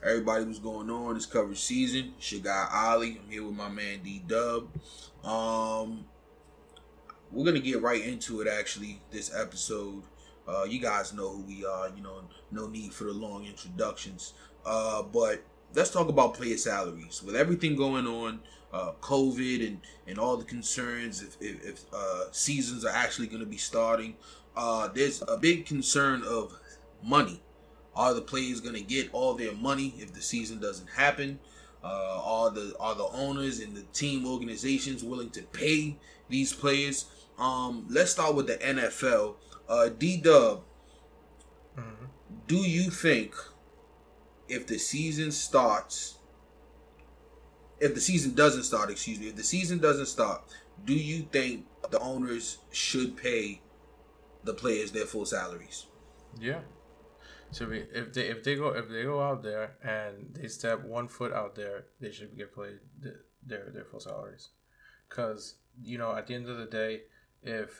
Everybody, what's going on? It's coverage season. It's your guy Ollie. I'm here with my man D Dub. We're gonna get right into it. Actually, this episode, you guys know who we are. No need for the long introductions. But let's talk about player salaries. With everything going on, COVID and all the concerns, if seasons are actually going to be starting, there's a big concern of money. Are the players going to get all their money if the season doesn't happen? Are the owners and the team organizations willing to pay these players? Let's start with the NFL. D Dub, do you think if the season doesn't start, do you think the owners should pay the players their full salaries? Yeah. So if they go out there and they step 1 foot out there, they should get paid their full salaries. Because at the end of the day, if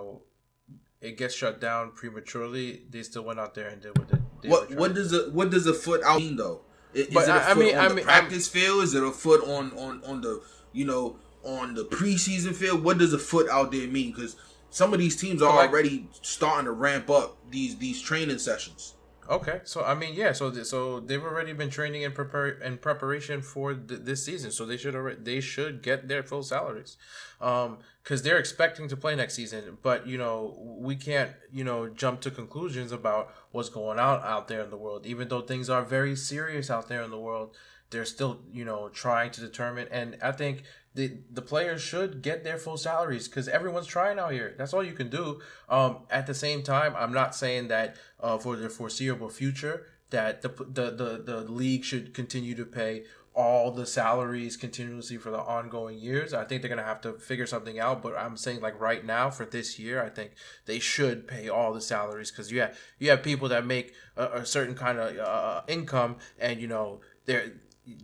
it gets shut down prematurely, they still went out there and did what they what does a foot out mean though? Is it a foot on the practice field? Is it a foot on the on the preseason field? What does a foot out there mean? Because some of these teams are already starting to ramp up these training sessions. Okay, so so they've already been training in preparation for this season, so they should get their full salaries, because they're expecting to play next season. But we can't jump to conclusions about what's going on out there in the world, even though things are very serious out there in the world. They're still trying to determine, and I think the players should get their full salaries because everyone's trying out here. That's all you can do. At the same time, I'm not saying that for the foreseeable future that the league should continue to pay all the salaries continuously for the ongoing years. I think they're gonna have to figure something out. But I'm saying right now for this year, I think they should pay all the salaries because you have people that make a certain kind of income, and they're.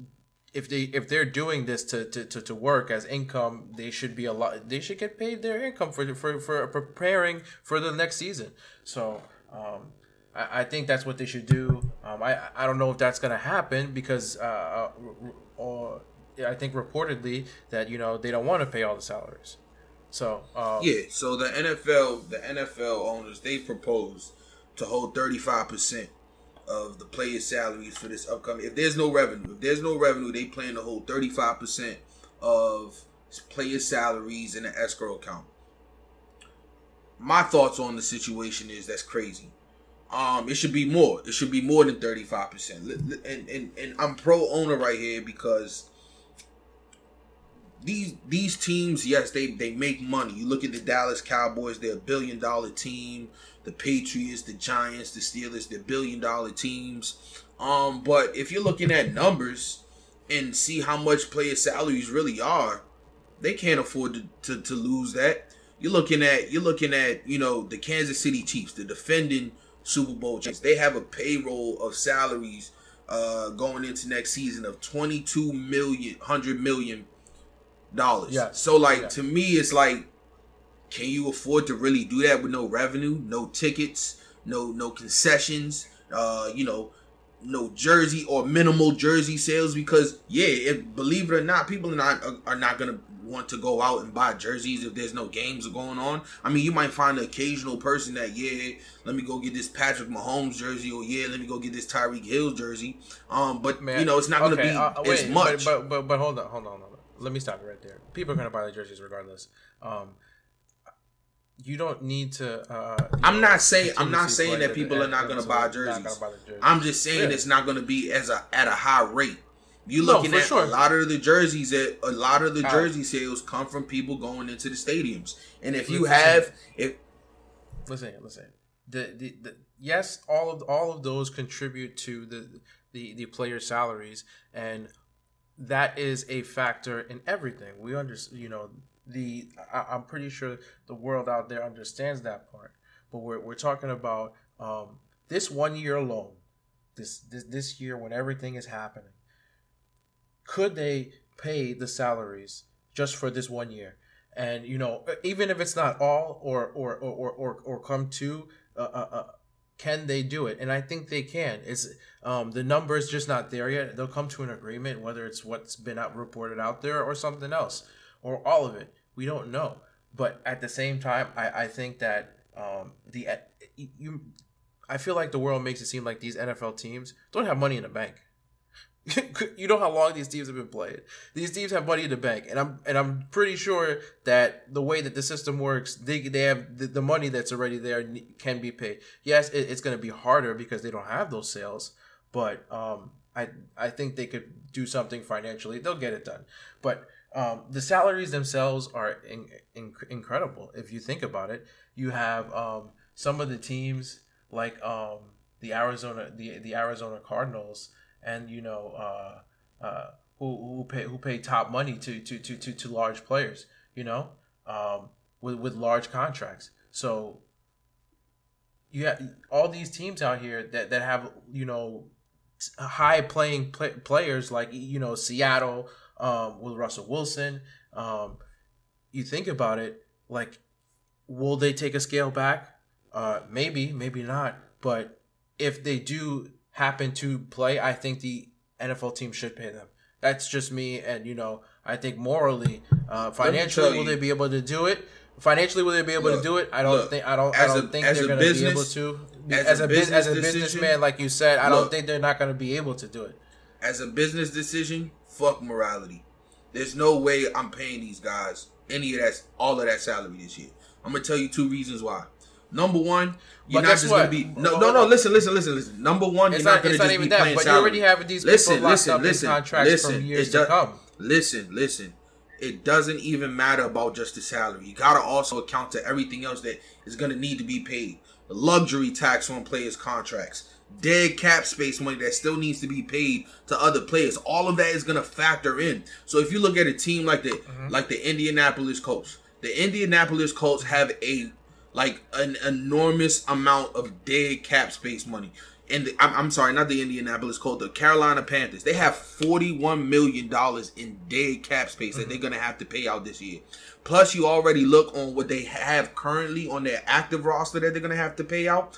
If they're doing this to work as income, they should get paid their income for preparing for the next season. So I think that's what they should do. I don't know if that's gonna happen because or I think reportedly that they don't want to pay all the salaries. So so the NFL owners, they proposed to hold 35% of the players' salaries for this upcoming. If there's no revenue, they plan to hold 35% of players' salaries in an escrow account. My thoughts on the situation is that's crazy. It should be more. It should be more than 35%. And I'm pro owner right here because these teams, yes, they make money. You look at the Dallas Cowboys, they're $1 billion team. The Patriots, the Giants, the Steelers, they're $1 billion teams. But if you're looking at numbers and see how much player salaries really are, they can't afford to lose that. You're looking at the Kansas City Chiefs, the defending Super Bowl champions. They have a payroll of salaries going into next season of $100 million. Yeah. So to me, it's can you afford to really do that with no revenue, no tickets, no concessions, no jersey or minimal jersey sales? Because believe it or not, people are not gonna want to go out and buy jerseys if there's no games going on. I mean, you might find an occasional person that let me go get this Patrick Mahomes jersey, or let me go get this Tyreek Hill jersey. But man, it's not gonna be as much. But hold on. Let me stop you right there. People are gonna buy the jerseys regardless. You don't need to. I'm not saying that people are not going to buy jerseys. I'm just saying it's not going to be at a high rate. You're looking at a lot of the jerseys. A lot of the jersey sales come from people going into the stadiums. And if you listen, yes, all of those contribute to the player salaries, and that is a factor in everything. We understand, I'm pretty sure the world out there understands that part. But we're talking about this 1 year alone, this year when everything is happening. Could they pay the salaries just for this 1 year? And even if it's not all or come to can they do it? And I think they can. It's the number is just not there yet. They'll come to an agreement, whether it's what's been reported out there or something else or all of it. We don't know. But at the same time, I think that I feel like the world makes it seem like these NFL teams don't have money in the bank. You know how long these teams have been playing. These teams have money in the bank, and I'm pretty sure that the way that the system works, they have the money that's already there can be paid. Yes, it's going to be harder because they don't have those sales, but I think they could do something financially. They'll get it done. But the salaries themselves are incredible if you think about it. You have some of the teams like the Arizona Cardinals. And who pay top money to large players, with large contracts. So you have all these teams out here that have high playing players like Seattle with Russell Wilson. You think about it, like, will they take a scale back? Maybe not. But if they do happen to play, I think the NFL team should pay them. That's just me, and I think morally, financially, will they be able to do it? Financially, will they be able to do it? I don't think they're going to be able to. As a businessman, like you said, I don't think they're not going to be able to do it. As a business decision, fuck morality. There's no way I'm paying these guys all of that salary this year. I'm gonna tell you 2 reasons why. Number one, you're not just going to be... No, listen. Number one, you're not going to just be playing but salary. You already have these people locked up in contracts from years to come. Listen. It doesn't even matter about just the salary. You got to also account to everything else that is going to need to be paid. The luxury tax on players' contracts. Dead cap space money that still needs to be paid to other players. All of that is going to factor in. So if you look at a team like the Indianapolis Colts, the Indianapolis Colts have an enormous amount of dead cap space money. And I'm sorry, not the Indianapolis Colts, the Carolina Panthers. They have $41 million in dead cap space that they're going to have to pay out this year. Plus, you already look on what they have currently on their active roster that they're going to have to pay out,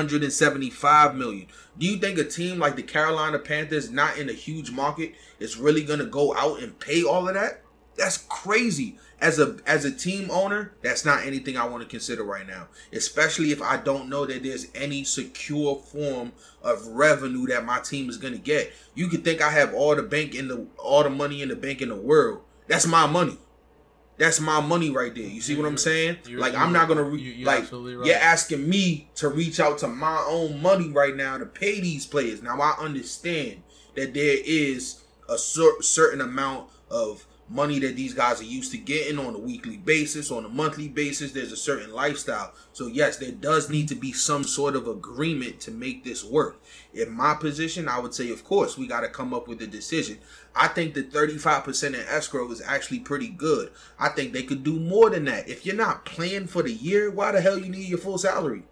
$175 million. Do you think a team like the Carolina Panthers, not in a huge market, is really going to go out and pay all of that? That's crazy. As a team owner, that's not anything I want to consider right now. Especially if I don't know that there's any secure form of revenue that my team is gonna get. You could think I have all the money in the bank in the world. That's my money. That's my money right there. You see what I'm saying? I'm not gonna absolutely right. You're asking me to reach out to my own money right now to pay these players. Now I understand that there is a certain amount of money that these guys are used to getting on a weekly basis, on a monthly basis. There's a certain lifestyle. So yes, there does need to be some sort of agreement to make this work. In my position, I would say, of course, we got to come up with a decision. I think the 35% in escrow is actually pretty good. I think they could do more than that. If you're not playing for the year, why the hell you need your full salary?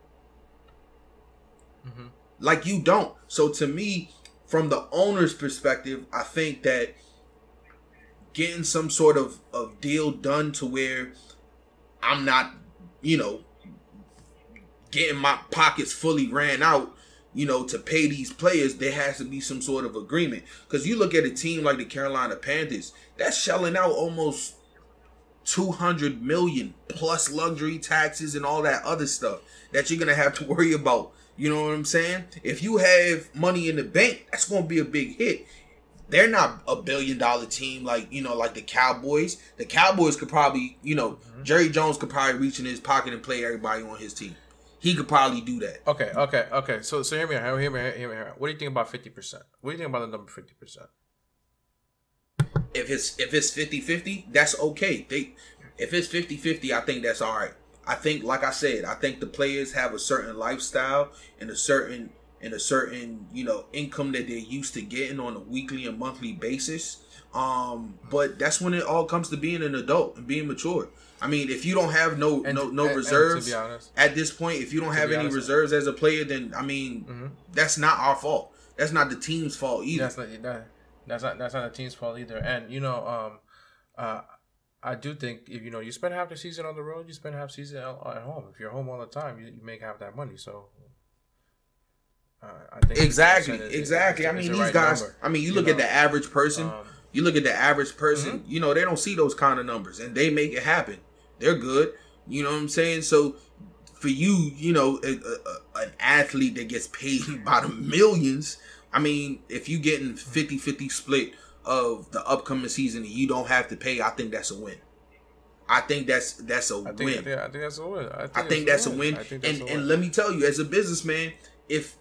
Like, you don't. So to me, from the owner's perspective, I think that getting some sort of deal done to where I'm not, getting my pockets fully ran out, to pay these players, there has to be some sort of agreement. Because you look at a team like the Carolina Panthers, that's shelling out almost $200 million plus luxury taxes and all that other stuff that you're going to have to worry about. You know what I'm saying? If you have money in the bank, that's going to be a big hit. They're not a $1 billion team like the Cowboys. The Cowboys could probably, Jerry Jones could probably reach in his pocket and play everybody on his team. He could probably do that. Okay. So hear me out. What do you think about 50%? What do you think about the number 50%? If it's 50-50, that's okay. If it's 50-50, I think that's all right. I think, like I said, I think the players have a certain lifestyle and a certain income that they're used to getting on a weekly and monthly basis. But that's when it all comes to being an adult and being mature. I mean, if you don't have no reserves, to be honest, at this point, if you don't have any reserves as a player, then I mean, that's not our fault. That's not the team's fault either. That's not the team's fault either. And I do think if you spend half the season on the road, you spend half the season at home. If you're home all the time, you make half that money. So I think Exactly. I mean, these right guys. number, I mean, you look at the average person. You look at the average person. Mm-hmm. You know, they don't see those kind of numbers, and they make it happen. They're good. You know what I'm saying? So, for you, you know, an athlete that gets paid by the millions. I mean, if you getting 50-50 split of the upcoming season and you don't have to pay, I think that's a win. I think that's a win. I think that's a win. I think that's a win. And let me tell you, as a businessman, if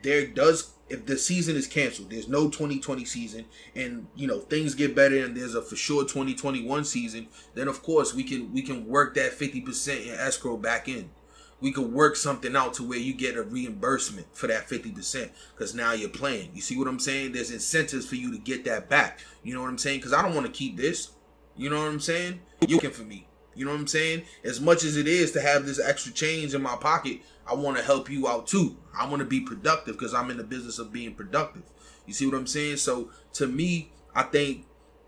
the season is canceled, there's no 2020 season, and you know things get better, and there's a for sure 2021 season, then of course we can work that 50% in escrow back in. We could work something out to where you get a reimbursement for that 50% because now you're playing. You see what I'm saying? There's incentives for you to get that back. You know what I'm saying? Because I don't want to keep this. You know what I'm saying? You're looking for me. You know what I'm saying? As much as it is to have this extra change in my pocket, I want to help you out too. I want to be productive because I'm in the business of being productive. You see what I'm saying? So to me, I think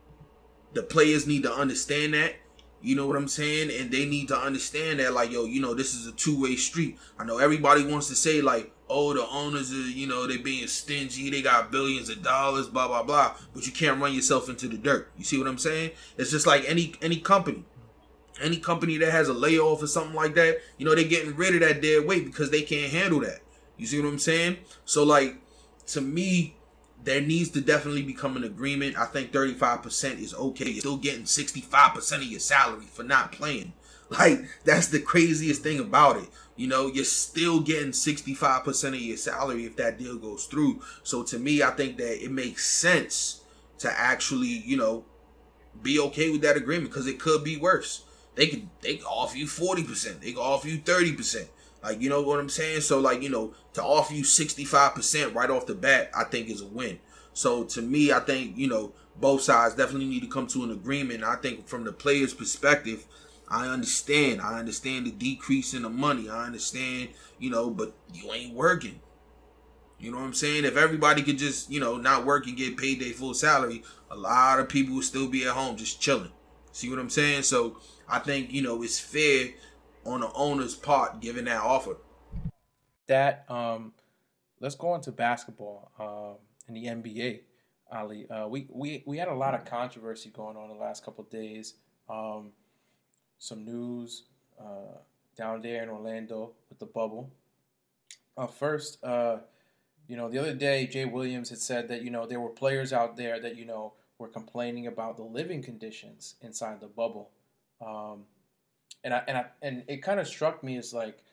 the players need to understand that. You know what I'm saying? And they need to understand that, like, yo, you know, this is a two-way street. I know everybody wants to say, like, oh, the owners are, you know, they being stingy. They got billions of dollars, blah, blah, blah. But you can't run yourself into the dirt. You see what I'm saying? It's just like any company. Any company that has a layoff or something like that, you know, they're getting rid of that dead weight because they can't handle that. You see what I'm saying? So, like, to me, there needs to definitely become an agreement. I think 35% is okay. You're still getting 65% of your salary for not playing. Like, that's the craziest thing about it. You know, you're still getting 65% of your salary if that deal goes through. So to me, I think that it makes sense to actually, you know, be okay with that agreement because it could be worse. They could offer you 40%. They could offer you 30%. Like, you know what I'm saying? So, like, you know, to offer you 65% right off the bat, I think is a win. So, to me, I think, you know, both sides definitely need to come to an agreement. I think from the player's perspective, I understand the decrease in the money. I understand, you know, but you ain't working. You know what I'm saying? If everybody could just, you know, not work and get paid their full salary, a lot of people would still be at home just chilling. See what I'm saying? So, I think, you know, it's fair on the owner's part giving that offer. That let's go into basketball in the NBA. Ali, we had a lot of controversy going on the last couple of days. Some news down there in Orlando with the bubble. First, you know, the other day Jay Williams had said that, you know, there were players out there that, you know, were complaining about the living conditions inside the bubble. And it kind of struck me as like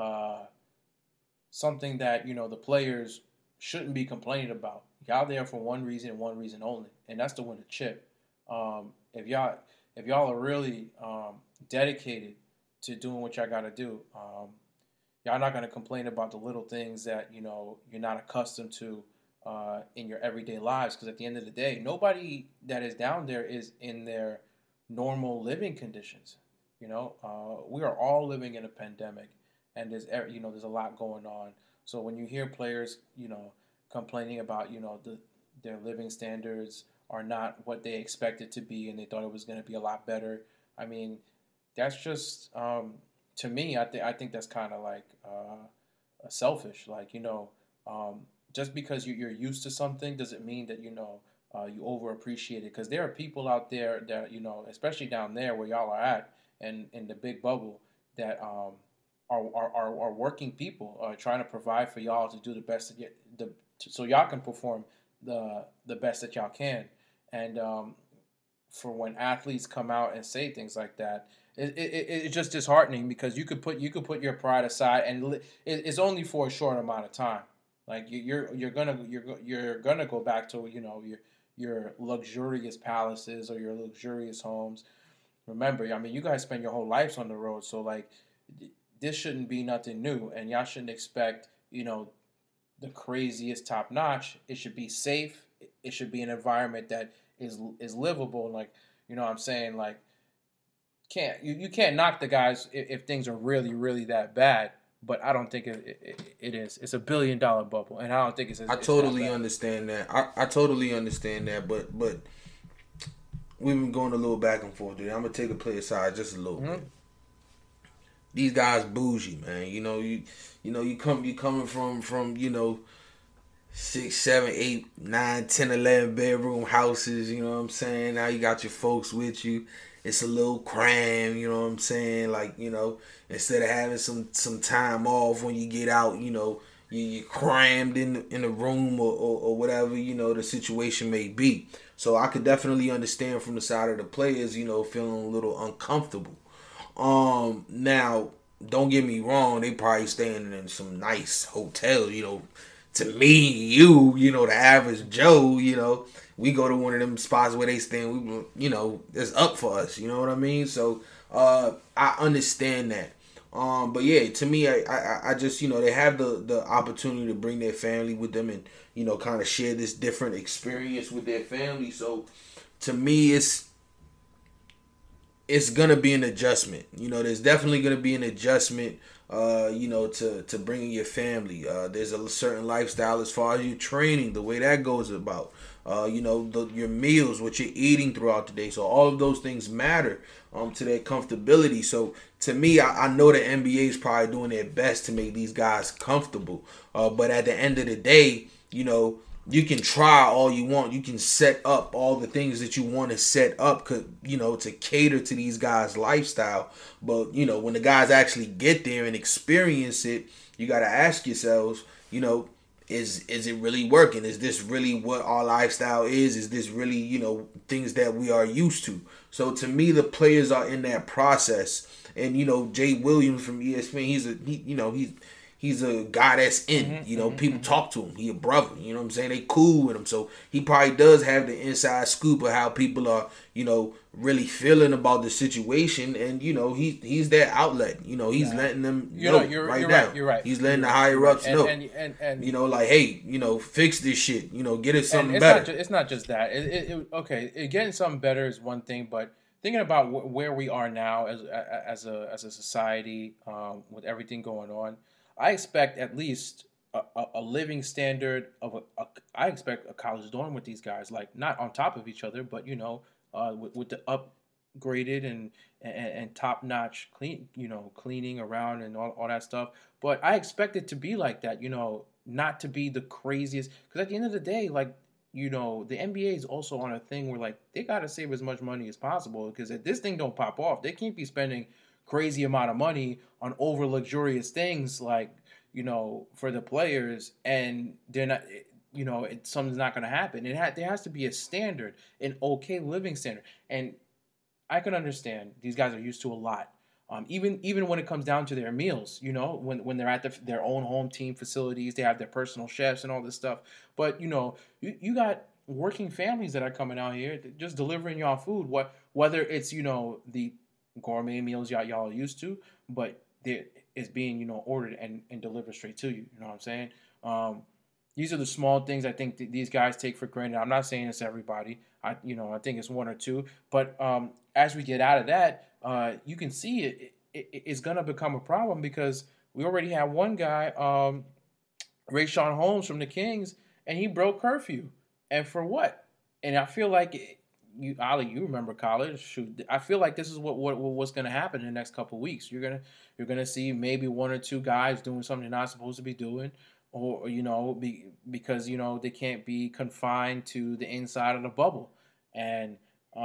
something that, you know, the players shouldn't be complaining about. Y'all there for one reason and one reason only, and that's to win a chip. If y'all are really dedicated to doing what y'all got to do, y'all not going to complain about the little things that, you know, you're not accustomed to in your everyday lives. Because at the end of the day, nobody that is down there is in their normal living conditions. You know, we are all living in a pandemic, and there's a lot going on. So when you hear players, you know, complaining about, you know, their living standards are not what they expected to be, and they thought it was going to be a lot better. I mean, that's just to me. I think that's kind of like selfish. Like, you know, just because you're used to something doesn't mean that, you know, you overappreciate it. Because there are people out there that, you know, especially down there where y'all are at, and in the big bubble, that are working people trying to provide for y'all to do the best so y'all can perform the best that y'all can. And for when athletes come out and say things like that, it's just disheartening because you could put your pride aside, and it's only for a short amount of time. Like you're gonna go back to, you know, your luxurious palaces or your luxurious homes. Remember, I mean, you guys spend your whole lives on the road, so like this shouldn't be nothing new, and y'all shouldn't expect, you know, the craziest top notch. It should be safe. It should be an environment that is livable. Like, you know what I'm saying? Like, you can't knock the guys if things are really, really that bad. But I don't think it is. It's $1 billion bubble, and I don't think it's. I totally understand that. I totally understand that, but we've been going a little back and forth today. I'm gonna take a play aside just a little bit. These guys bougie, man. You know, you coming from, you know, six, seven, eight, nine, 10, 11 bedroom houses, you know what I'm saying? Now you got your folks with you. It's a little cram, you know what I'm saying? Like, instead of having some time off when you get out, you're crammed in the room or whatever, the situation may be. So I could definitely understand from the side of the players, feeling a little uncomfortable. Now, don't get me wrong, they probably staying in some nice hotel, to me, the average Joe, we go to one of them spots where they stand, it's up for us, you know what I mean? So, I understand that. But yeah, to me, I just, they have the opportunity to bring their family with them and, kind of share this different experience with their family. So, to me, it's gonna be an adjustment. There's definitely gonna be an adjustment. To bringing your family. There's a certain lifestyle as far as your training, the way that goes about. Your meals, what you're eating throughout the day. So all of those things matter to their comfortability. So to me, I know the NBA is probably doing their best to make these guys comfortable. But at the end of the day, you can try all you want. You can set up all the things that you want to set up, to cater to these guys' lifestyle. But, when the guys actually get there and experience it, you got to ask yourselves, is it really working? Is this really what our lifestyle is? Is this really, things that we are used to? So to me, the players are in that process. And, Jay Williams from ESPN, he's a guy that's in, people talk to him. He a brother, you know what I'm saying? They cool with him. So he probably does have the inside scoop of how people are, really feeling about the situation. And, he's their outlet. He's letting them know right now. You're right. He's letting the higher ups know. And like, hey, fix this shit. Get it something better. It's not just that. Okay, getting something better is one thing, but thinking about where we are now as a society with everything going on, I expect at least a living standard of I expect a college dorm with these guys, like not on top of each other, but with the upgraded and top notch cleaning around and all that stuff. But I expect it to be like that, not to be the craziest. Because at the end of the day, like the NBA is also on a thing where like they gotta save as much money as possible, because if this thing don't pop off, they can't be spending crazy amount of money on over luxurious things like for the players, and they're not something's not going to happen. There has to be a standard, an okay living standard, and I can understand these guys are used to a lot. Even when it comes down to their meals, when they're at their own home team facilities, they have their personal chefs and all this stuff. But you got working families that are coming out here just delivering y'all food. Whether it's the gourmet meals y'all are used to, but it's being ordered and delivered straight to you. You know what I'm saying? These are the small things I think these guys take for granted. I'm not saying it's everybody. I think it's one or two. But as we get out of that, you can see it's gonna become a problem, because we already have one guy, Rayshawn Holmes from the Kings, and he broke curfew. And for what? And I feel like Ali, you remember college? Shoot, I feel like this is what's going to happen in the next couple of weeks. You're gonna see maybe one or two guys doing something they're not supposed to be doing, or because they can't be confined to the inside of the bubble. And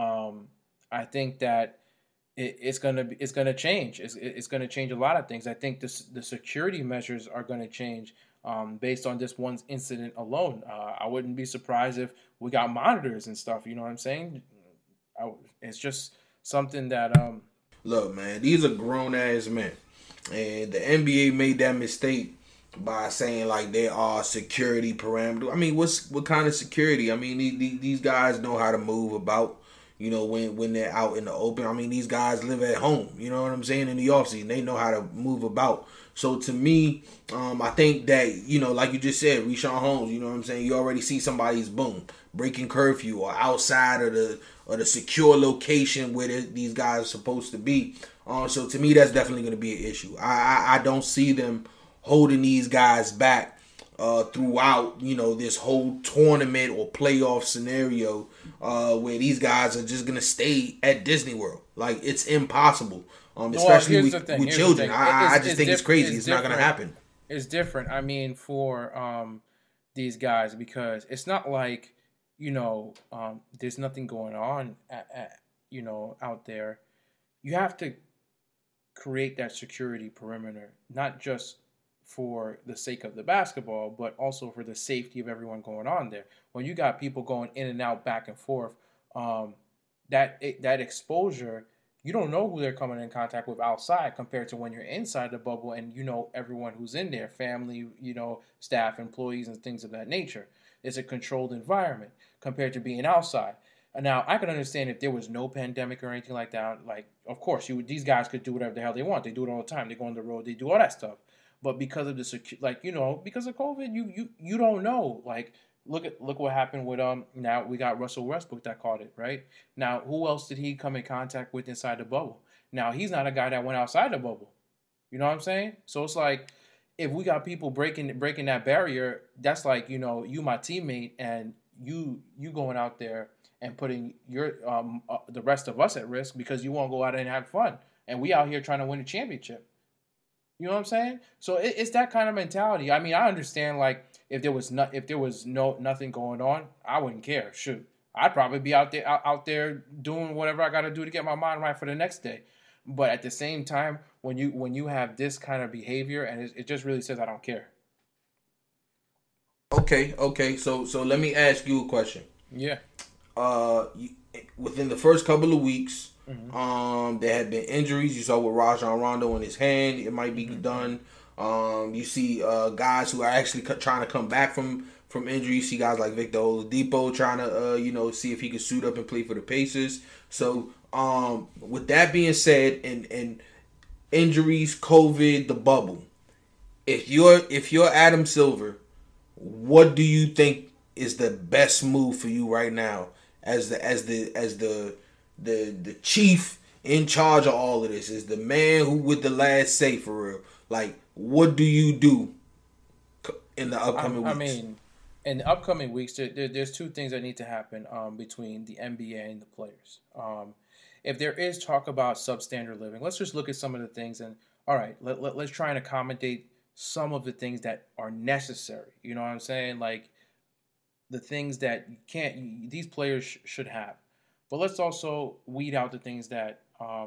I think that it's gonna change. It's gonna change a lot of things. I think the security measures are gonna change. Based on this one incident alone. I wouldn't be surprised if we got monitors and stuff, you know what I'm saying? It's just something that... Look, man, these are grown-ass men. And the NBA made that mistake by saying, like, there are security parameters. I mean, what kind of security? I mean, these guys know how to move about, when they're out in the open. I mean, these guys live at home, you know what I'm saying, in the offseason. They know how to move about. So to me, I think that, like you just said, Rayshawn Holmes, you know what I'm saying? You already see somebody's breaking curfew or outside of the secure location where these guys are supposed to be. So to me, that's definitely going to be an issue. I don't see them holding these guys back throughout, this whole tournament or playoff scenario where these guys are just going to stay at Disney World. Like, it's impossible. Especially with children. I just think it's crazy. It's not going to happen. It's different. I mean, for these guys, because it's not like, there's nothing going on out there. You have to create that security perimeter, not just for the sake of the basketball, but also for the safety of everyone going on there. When you got people going in and out, back and forth, that exposure, you don't know who they're coming in contact with outside compared to when you're inside the bubble and you know everyone who's in there, family, staff, employees, and things of that nature. It's a controlled environment compared to being outside. Now, I can understand if there was no pandemic or anything like that. Like, of course, these guys could do whatever the hell they want. They do it all the time. They go on the road. They do all that stuff. But because of because of COVID, you don't know. Like, look what happened with Now we got Russell Westbrook that caught it, right? Now, who else did he come in contact with inside the bubble? Now, he's not a guy that went outside the bubble. You know what I'm saying? So it's like, if we got people breaking that barrier, that's like, you my teammate, and you going out there and putting your the rest of us at risk because you won't go out and have fun, and we out here trying to win a championship. You know what I'm saying? So it's that kind of mentality. I mean, I understand, like, if there was nothing going on, I wouldn't care. Shoot, I'd probably be out there doing whatever I got to do to get my mind right for the next day. But at the same time, when you have this kind of behavior, and it just really says I don't care. Okay. So let me ask you a question. Yeah. Within the first couple of weeks, Mm-hmm. there had been injuries. You saw with Rajon Rondo in his hand, it might be done. You see guys who are actually trying to come back from injury. You see guys like Victor Oladipo trying to see if he could suit up and play for the Pacers. So with that being said, and injuries, COVID, the bubble, if you're Adam Silver, what do you think is the best move for you right now as the chief in charge of all of this, is the man who with the last say for real? Like, what do you do in the upcoming weeks? I mean, in the upcoming weeks, there's two things that need to happen between the NBA and the players. If there is talk about substandard living, let's just look at some of the things, and all right, let's try and accommodate some of the things that are necessary. You know what I'm saying? Like, the things that these players should have. But let's also weed out the things that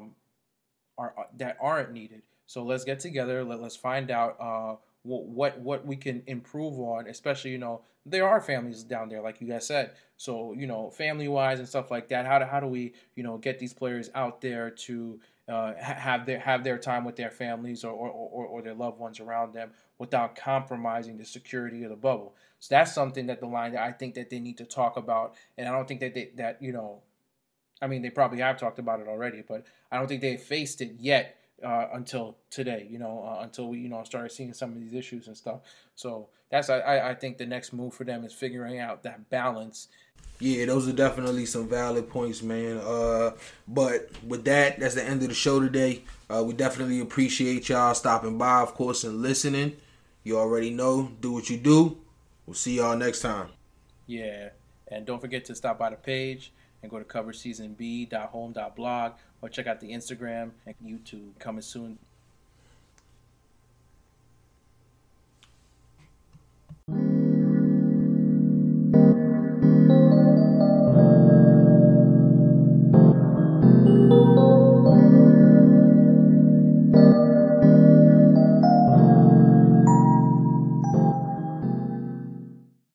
aren't needed. So let's get together. Let's find out what we can improve on. Especially, there are families down there, like you guys said. So family wise and stuff like that. How do we get these players out there to have their time with their families or their loved ones around them without compromising the security of the bubble? So that's something that I think that they need to talk about. And I don't think that I mean, they probably have talked about it already, but I don't think they faced it yet until today, until we, started seeing some of these issues and stuff. So that's, I think the next move for them is figuring out that balance. Yeah, those are definitely some valid points, man. But with that's the end of the show today. We definitely appreciate y'all stopping by, of course, and listening. You already know, do what you do. We'll see y'all next time. Yeah, and don't forget to stop by the page and go to coverseasonb.home.blog or check out the Instagram and YouTube coming soon.